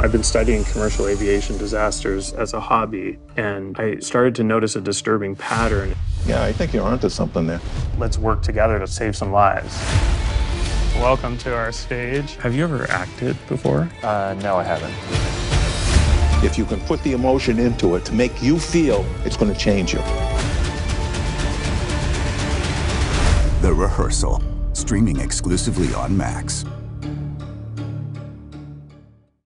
I've been studying commercial aviation disasters as a hobby, and I started to notice a disturbing pattern. Yeah, I think you're onto something there. Let's work together to save some lives. Welcome to our stage. Have you ever acted before? No, I haven't. If you can put the emotion into it to make you feel, it's going to change you. The Rehearsal, streaming exclusively on Max.